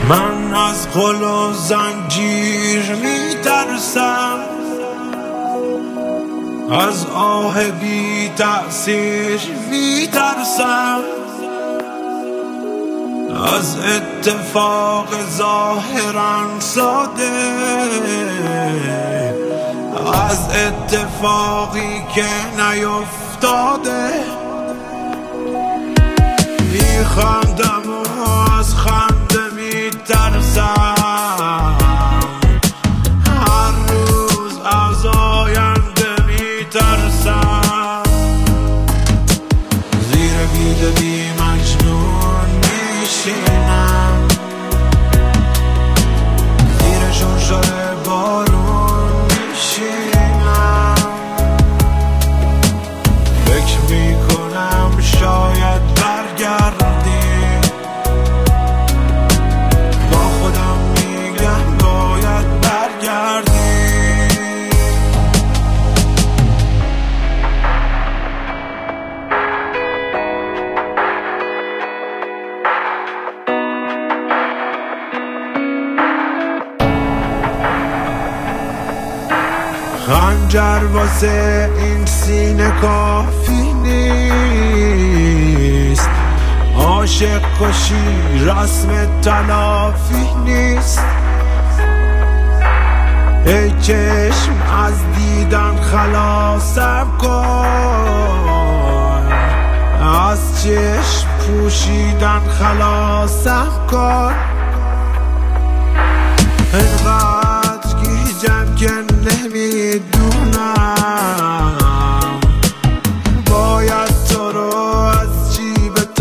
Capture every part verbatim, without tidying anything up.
من از قل و زنجیر میترسم، از آه بی تأثیر میترسم، از اتفاق ظاهرا ساده، از اتفاقی که نیفتاده. میخندم و از خنده میترسم، هر روز از آینده میترسم. زیر بید بی مجنون میشینم، زیر شرشر بارون میشینم. فکر میکنم شاید برگردی، با خودم میگم باید برگردی. خنجر واسه این سینه کافی نیست، عاشق کشی رسم تلافی نیست. ای چشم از دیدن خلاصم کن، از چشم پوشیدن خلاصم کن. اینقدر گیجم که نمیدونم باید تو رو از چی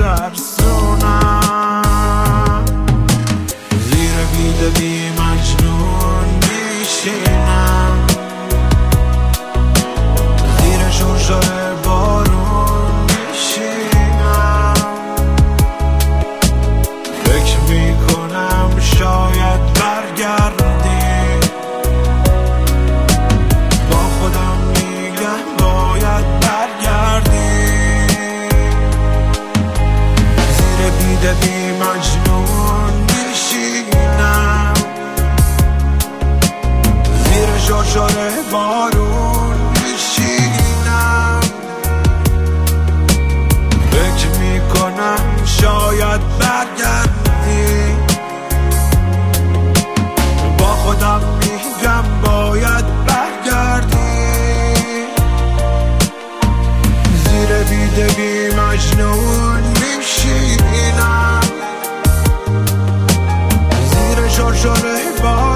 بترسونم. زیر بید بی مجنون میشینم، زیر شرشر بارون میشینم. فکر میکنم شاید برگردی، بی مجنون میشینم، زیر شرشر بارون میشینم. فکر میکنم شاید برگردی، با خودم میگم باید برگردی. زیر بید بی مجنون میشینم، زیر شرشر بارون